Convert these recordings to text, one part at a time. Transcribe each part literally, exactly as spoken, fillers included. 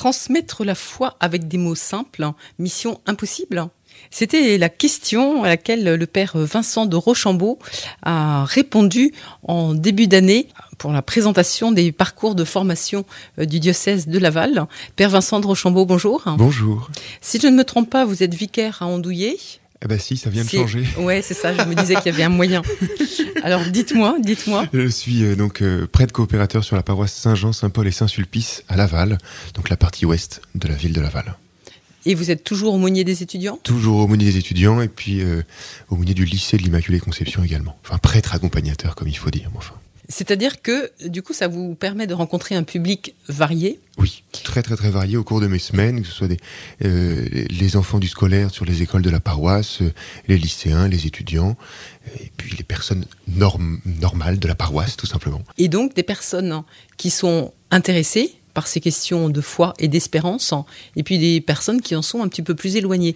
Transmettre la foi avec des mots simples, mission impossible ? C'était la question à laquelle le père Vincent de Rochambeau a répondu en début d'année pour la présentation des parcours de formation du diocèse de Laval. Père Vincent de Rochambeau, bonjour. Bonjour. Si je ne me trompe pas, vous êtes vicaire à Andouillé. Eh ben si, ça vient c'est... de changer. Ouais, c'est ça, je me disais qu'il y avait un moyen. Alors dites-moi, dites-moi. Je suis euh, donc euh, prêtre coopérateur sur la paroisse Saint-Jean, Saint-Paul et Saint-Sulpice à Laval, donc la partie ouest de la ville de Laval. Et vous êtes toujours aumônier des étudiants ? Toujours aumônier des étudiants et puis euh, aumônier du lycée de l'Immaculée Conception également. Enfin, prêtre accompagnateur, comme il faut dire. Enfin. C'est-à-dire que, du coup, ça vous permet de rencontrer un public varié ? Oui, très très très varié au cours de mes semaines, que ce soit des, euh, les enfants du scolaire sur les écoles de la paroisse, euh, les lycéens, les étudiants, et puis les personnes norm- normales de la paroisse, tout simplement. Et donc, des personnes qui sont intéressées par ces questions de foi et d'espérance, et puis des personnes qui en sont un petit peu plus éloignées.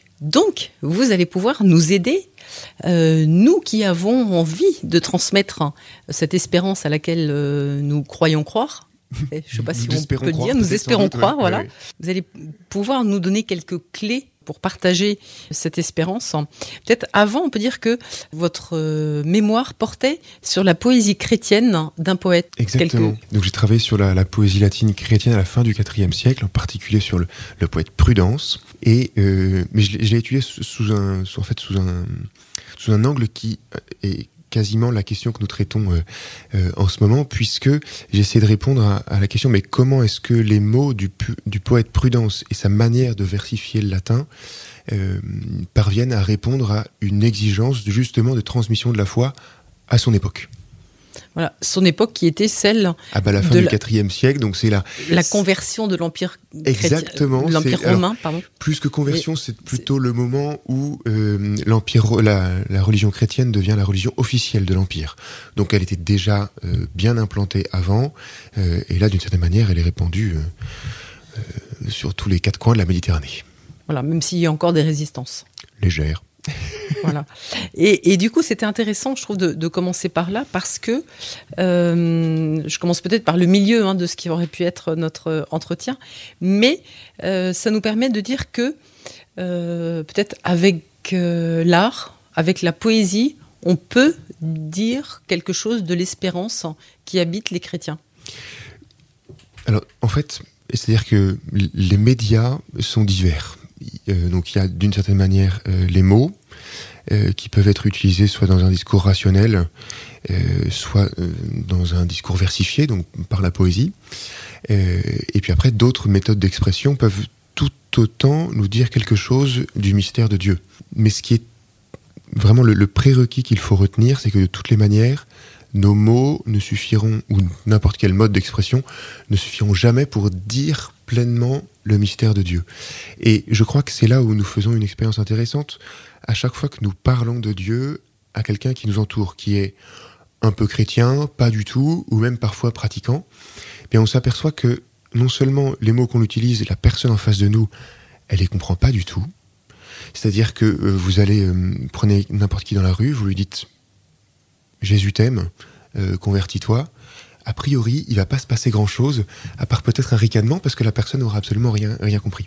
Donc, vous allez pouvoir nous aider, euh, nous qui avons envie de transmettre cette espérance à laquelle euh, nous croyons croire. Je ne sais pas si on peut croire, dire, nous espérons doute, croire, ouais, voilà. Ouais, ouais. Vous allez pouvoir nous donner quelques clés pour partager cette espérance. Peut-être avant, on peut dire que votre euh, mémoire portait sur la poésie chrétienne d'un poète. Exactement. Quelques... Donc j'ai travaillé sur la, la poésie latine chrétienne à la fin du quatrième siècle, en particulier sur le, le poète Prudence. Et euh, mais je, je l'ai étudié sous, sous un, sous, en fait, sous un, sous un angle qui est quasiment la question que nous traitons euh, euh, en ce moment, puisque j'essaie de répondre à, à la question, mais comment est-ce que les mots du, pu, du poète Prudence et sa manière de versifier le latin euh, parviennent à répondre à une exigence justement de transmission de la foi à son époque. Voilà, son époque qui était celle ah bah la fin de du la... quatrième siècle, donc c'est la la conversion de l'empire exactement, chrétien, l'empire c'est... romain, alors, pardon. Plus que conversion, Mais c'est plutôt c'est... le moment où euh, l'empire, la, la religion chrétienne devient la religion officielle de l'empire. Donc elle était déjà euh, bien implantée avant, euh, et là d'une certaine manière, elle est répandue euh, euh, sur tous les quatre coins de la Méditerranée. Voilà, même s'il y a encore des résistances. Légères. Voilà. Et, et du coup, c'était intéressant, je trouve, de, de commencer par là, parce que euh, je commence peut-être par le milieu hein, de ce qui aurait pu être notre entretien, mais euh, ça nous permet de dire que euh, peut-être avec euh, l'art, avec la poésie, on peut dire quelque chose de l'espérance qui habite les chrétiens. Alors, en fait, c'est-à-dire que les médias sont divers. Euh, donc il y a d'une certaine manière euh, les mots euh, qui peuvent être utilisés soit dans un discours rationnel, euh, soit euh, dans un discours versifié, donc par la poésie. Euh, et puis après, d'autres méthodes d'expression peuvent tout autant nous dire quelque chose du mystère de Dieu. Mais ce qui est vraiment le, le prérequis qu'il faut retenir, c'est que de toutes les manières, nos mots ne suffiront, ou n'importe quel mode d'expression, ne suffiront jamais pour dire pleinement le mystère de Dieu. Et je crois que c'est là où nous faisons une expérience intéressante. À chaque fois que nous parlons de Dieu à quelqu'un qui nous entoure, qui est un peu chrétien, pas du tout, ou même parfois pratiquant, eh bien on s'aperçoit que non seulement les mots qu'on utilise, la personne en face de nous, elle les comprend pas du tout. C'est-à-dire que euh, vous allez, euh, prenez n'importe qui dans la rue, vous lui dites « Jésus t'aime, euh, convertis-toi ». A priori, il ne va pas se passer grand-chose, à part peut-être un ricanement, parce que la personne n'aura absolument rien, rien compris.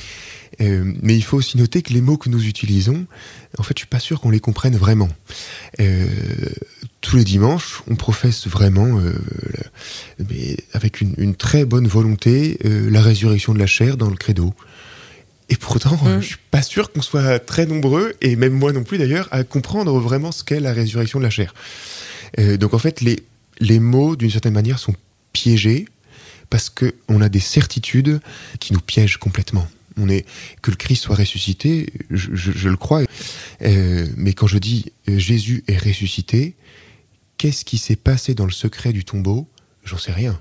Euh, mais il faut aussi noter que les mots que nous utilisons, en fait, je ne suis pas sûr qu'on les comprenne vraiment. Euh, tous les dimanches, on professe vraiment, euh, mais avec une, une très bonne volonté, euh, la résurrection de la chair dans le credo. Et pourtant, mmh. je ne suis pas sûr qu'on soit très nombreux, et même moi non plus d'ailleurs, à comprendre vraiment ce qu'est la résurrection de la chair. Euh, donc en fait, les Les mots, d'une certaine manière, sont piégés parce qu'on a des certitudes qui nous piègent complètement. On est, que le Christ soit ressuscité, je, je, je le crois. Euh, mais quand je dis euh, Jésus est ressuscité, qu'est-ce qui s'est passé dans le secret du tombeau ? J'en sais rien.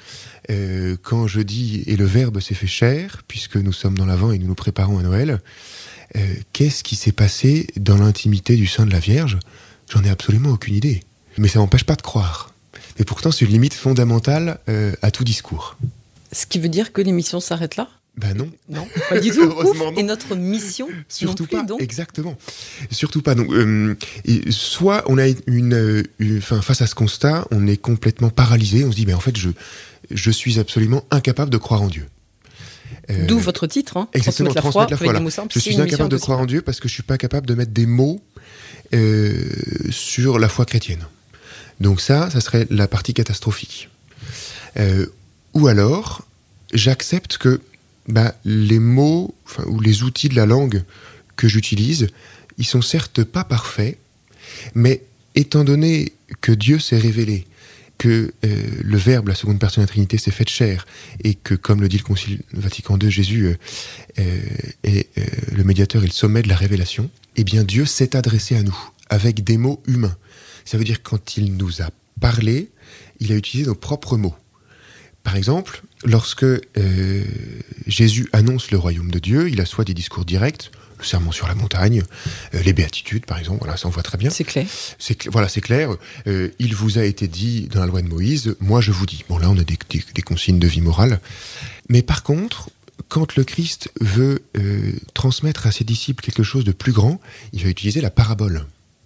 Euh, quand je dis et le Verbe s'est fait chair, puisque nous sommes dans l'Avent et nous nous préparons à Noël, euh, qu'est-ce qui s'est passé dans l'intimité du sein de la Vierge ? J'en ai absolument aucune idée. Mais ça n'empêche pas de croire. Et pourtant, c'est une limite fondamentale euh, à tout discours. Ce qui veut dire que l'émission s'arrête là ? Ben non. Non, pas du tout. Heureusement non. Et notre mission Surtout non plus, pas, donc. Exactement. Surtout pas. Donc, euh, et soit on a une, une, enfin, face à ce constat, on est complètement paralysé. On se dit, ben en fait, je, je suis absolument incapable de croire en Dieu. Euh, D'où votre titre, hein, exactement, transmettre la transmettre foi, la foi. avec Là. des mots simples. Je suis incapable de croire en Dieu parce que je suis pas capable de mettre des mots euh, sur la foi chrétienne. Donc ça, ça serait la partie catastrophique. Euh, ou alors, j'accepte que bah, les mots, enfin, ou les outils de la langue que j'utilise, ils sont certes pas parfaits, mais étant donné que Dieu s'est révélé, que euh, le Verbe, la seconde personne de la Trinité, s'est fait chair, et que, comme le dit le Concile Vatican deux, Jésus euh, euh, est euh, le médiateur et le sommet de la révélation, eh bien Dieu s'est adressé à nous, avec des mots humains. Ça veut dire que quand il nous a parlé, il a utilisé nos propres mots. Par exemple, lorsque euh, Jésus annonce le royaume de Dieu, il a soit des discours directs, le sermon sur la montagne, euh, les béatitudes par exemple, voilà, ça on voit très bien. C'est clair. C'est cl- voilà, c'est clair. Euh, il vous a été dit dans la loi de Moïse, moi je vous dis. Bon là on a des, des, des consignes de vie morale. Mais par contre, quand le Christ veut euh, transmettre à ses disciples quelque chose de plus grand, il va utiliser la parabole.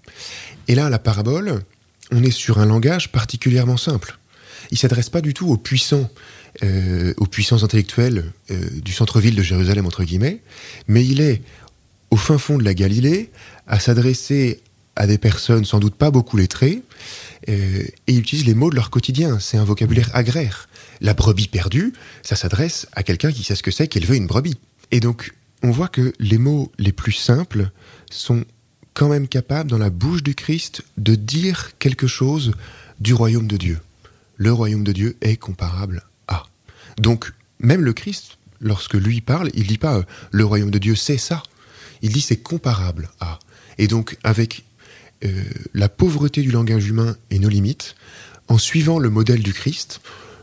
Et là, la parabole, on est sur un langage particulièrement simple. Il ne s'adresse pas du tout aux puissants, euh, aux puissants intellectuels euh, du centre-ville de Jérusalem, entre guillemets, mais il est au fin fond de la Galilée, à s'adresser à des personnes sans doute pas beaucoup lettrées, euh, et il utilise les mots de leur quotidien. C'est un vocabulaire agraire. La brebis perdue, ça s'adresse à quelqu'un qui sait ce que c'est qu'élever une brebis. Et donc, on voit que les mots les plus simples sont quand même capables, dans la bouche du Christ, de dire quelque chose du royaume de Dieu. Le royaume de Dieu est comparable à. Donc, même le Christ, lorsque lui parle, il ne dit pas euh, « le royaume de Dieu, c'est ça ». Il dit « c'est comparable à ». Et donc, avec euh, la pauvreté du langage humain et nos limites, en suivant le modèle du Christ,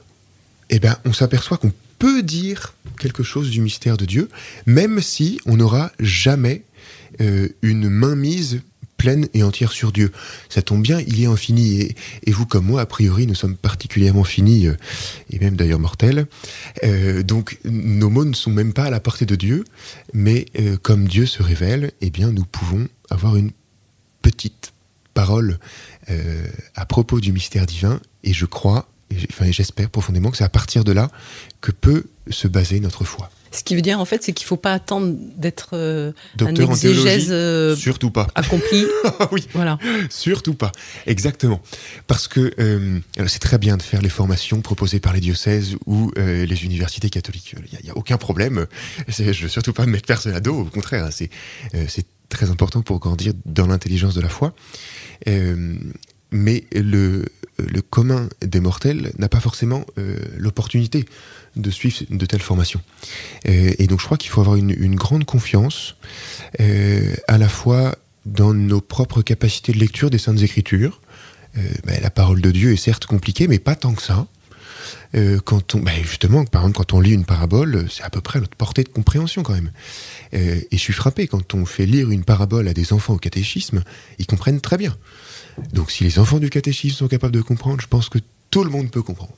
eh ben, on s'aperçoit qu'on peut dire quelque chose du mystère de Dieu, même si on n'aura jamais euh, une mainmise pleine et entière sur Dieu. Ça tombe bien, il est infini, et, et vous comme moi, a priori, nous sommes particulièrement finis, euh, et même d'ailleurs mortels. Euh, donc nos mots ne sont même pas à la portée de Dieu, mais euh, comme Dieu se révèle, eh bien nous pouvons avoir une petite parole euh, à propos du mystère divin, et je crois, et enfin, j'espère profondément que c'est à partir de là que peut se baser notre foi. Ce qui veut dire, en fait, c'est qu'il ne faut pas attendre d'être euh, un Docteur en exégèse théologie, euh, surtout pas. accompli. Oui, Voilà. surtout pas. Exactement. Parce que euh, alors c'est très bien de faire les formations proposées par les diocèses ou euh, les universités catholiques. Il n'y a, a aucun problème. C'est, je ne veux surtout pas mettre personne à dos. Au contraire, c'est, euh, c'est très important pour grandir dans l'intelligence de la foi. Euh, mais le, le commun des mortels n'a pas forcément euh, l'opportunité de suivre de telles formations. Euh, et donc je crois qu'il faut avoir une, une grande confiance euh, à la fois dans nos propres capacités de lecture des Saintes Écritures. Euh, ben, la parole de Dieu est certes compliquée, mais pas tant que ça. Euh, quand on, ben justement, par exemple, quand on lit une parabole, c'est à peu près à notre portée de compréhension quand même. Euh, et je suis frappé, quand on fait lire une parabole à des enfants au catéchisme, ils comprennent très bien. Donc si les enfants du catéchisme sont capables de comprendre, je pense que tout le monde peut comprendre.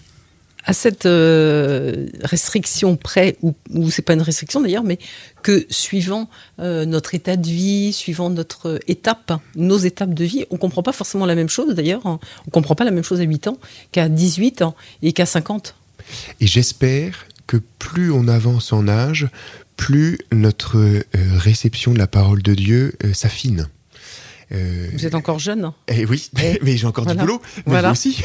À cette euh, restriction près, ou, ou c'est pas une restriction d'ailleurs, mais que suivant euh, notre état de vie, suivant notre étape, nos étapes de vie, on comprend pas forcément la même chose d'ailleurs. Hein. On comprend pas la même chose à huit ans qu'à dix-huit ans et qu'à cinquante. Et j'espère que plus on avance en âge, plus notre euh, réception de la parole de Dieu euh, s'affine. Euh, Vous êtes encore jeune. Eh oui, et mais j'ai encore voilà. du boulot, mais voilà. vous aussi.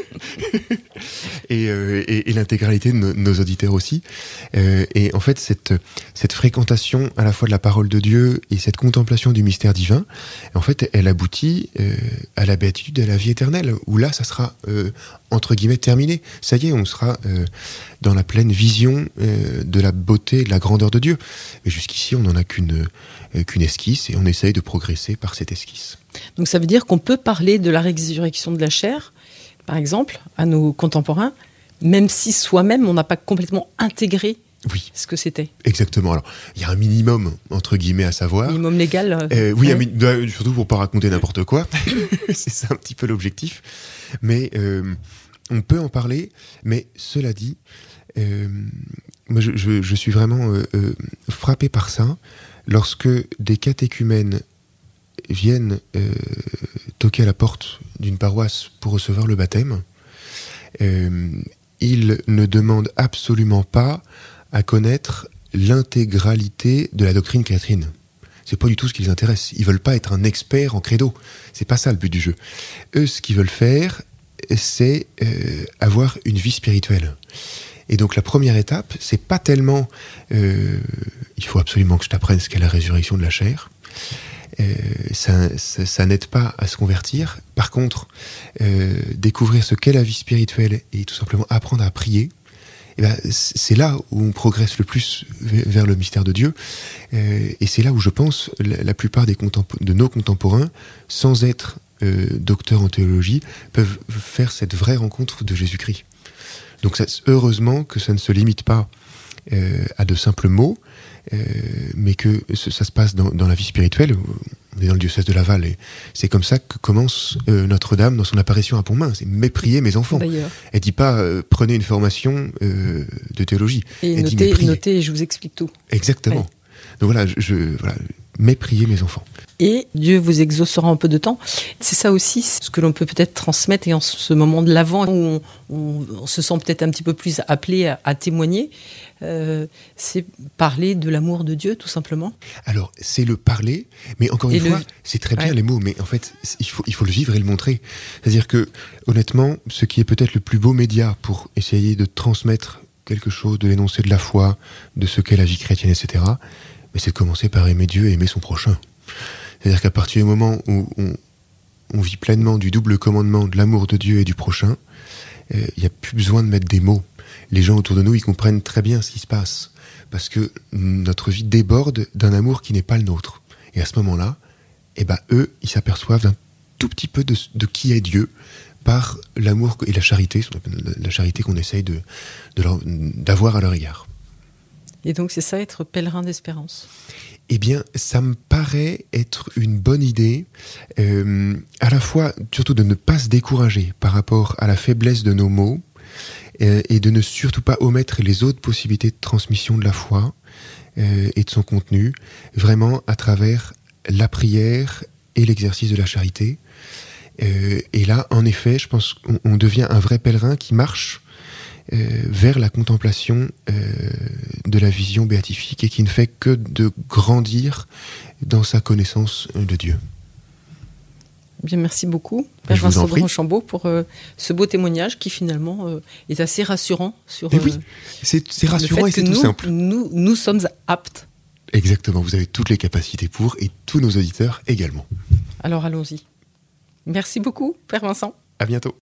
et, euh, et, et l'intégralité de nos, nos auditeurs aussi. Euh, et en fait, cette, cette fréquentation à la fois de la parole de Dieu et cette contemplation du mystère divin, en fait, elle aboutit euh, à la béatitude et à la vie éternelle, où là, ça sera, euh, entre guillemets, terminé. Ça y est, on sera euh, dans la pleine vision euh, de la beauté et de la grandeur de Dieu. Mais jusqu'ici, on n'en a qu'une, euh, qu'une esquisse, et on essaye de progresser par cette esquisse. Donc ça veut dire qu'on peut parler de la résurrection de la chair, par exemple, à nos contemporains, même si soi-même, on n'a pas complètement intégré oui. ce que c'était. Exactement. Alors, il y a un minimum, entre guillemets, à savoir. Minimum légal. Euh, oui, ouais. un, surtout pour ne pas raconter n'importe quoi. C'est ça un petit peu l'objectif. Mais euh, on peut en parler, mais cela dit, euh, moi je, je, je suis vraiment euh, euh, frappé par ça, lorsque des catéchumènes viennent euh, toquer à la porte d'une paroisse pour recevoir le baptême, euh, ils ne demandent absolument pas à connaître l'intégralité de la doctrine chrétienne. C'est pas du tout ce qui les intéresse. Ils veulent pas être un expert en credo. C'est pas ça le but du jeu. Eux, ce qu'ils veulent faire, c'est euh, avoir une vie spirituelle. Et donc la première étape, c'est pas tellement euh, il faut absolument que je t'apprenne ce qu'est la résurrection de la chair. Euh, ça, ça, ça n'aide pas à se convertir. Par contre, euh, découvrir ce qu'est la vie spirituelle et tout simplement apprendre à prier, eh ben, c'est là où on progresse le plus vers le mystère de Dieu. Euh, et c'est là où je pense la, la plupart des contempo- de nos contemporains, sans être euh, docteurs en théologie, peuvent faire cette vraie rencontre de Jésus-Christ. Donc ça, heureusement que ça ne se limite pas euh, à de simples mots, euh, mais que ça se passe dans, dans la vie spirituelle. On est dans le diocèse de Laval et c'est comme ça que commence euh, Notre-Dame dans son apparition à Pontmain. C'est « mépriez mes enfants ». Elle dit pas euh, « prenez une formation euh, de théologie ». Et Elle notez, dit « notez et je vous explique tout. Exactement. Ouais. Donc voilà, je, je, voilà, mépriez mes enfants. Et Dieu vous exaucera en peu de temps. C'est ça aussi ce que l'on peut peut-être transmettre, et en ce moment de l'Avent où on, on, on se sent peut-être un petit peu plus appelé à, à témoigner, euh, c'est parler de l'amour de Dieu, tout simplement. Alors, c'est le parler, mais encore une et fois, le... c'est très bien ouais. les mots, mais en fait, il faut, il faut le vivre et le montrer. C'est-à-dire que, honnêtement, ce qui est peut-être le plus beau média pour essayer de transmettre quelque chose, de l'énoncé de la foi, de ce qu'est la vie chrétienne, et cetera, mais c'est de commencer par aimer Dieu et aimer son prochain. C'est-à-dire qu'à partir du moment où on, on vit pleinement du double commandement de l'amour de Dieu et du prochain, il euh, n'y a plus besoin de mettre des mots. Les gens autour de nous, ils comprennent très bien ce qui se passe, parce que notre vie déborde d'un amour qui n'est pas le nôtre. Et à ce moment-là, eh ben, eux, ils s'aperçoivent d'un tout petit peu de, de qui est Dieu par l'amour et la charité, la charité qu'on essaye de, de leur, d'avoir à leur égard. Et donc c'est ça, être pèlerin d'espérance. Eh bien, ça me paraît être une bonne idée, euh, à la fois, surtout de ne pas se décourager par rapport à la faiblesse de nos mots, euh, et de ne surtout pas omettre les autres possibilités de transmission de la foi euh, et de son contenu, vraiment à travers la prière et l'exercice de la charité. Euh, et là, en effet, je pense qu'on on devient un vrai pèlerin qui marche Euh, vers la contemplation euh, de la vision béatifique et qui ne fait que de grandir dans sa connaissance de Dieu. Bien, merci beaucoup, Père Vincent de Rochambeau, pour euh, ce beau témoignage qui finalement euh, est assez rassurant sur euh, oui, c'est, c'est rassurant le fait et c'est que tout nous, simple. Nous, nous sommes aptes. Exactement, vous avez toutes les capacités pour et tous nos auditeurs également. Alors allons-y. Merci beaucoup, Père Vincent. À bientôt.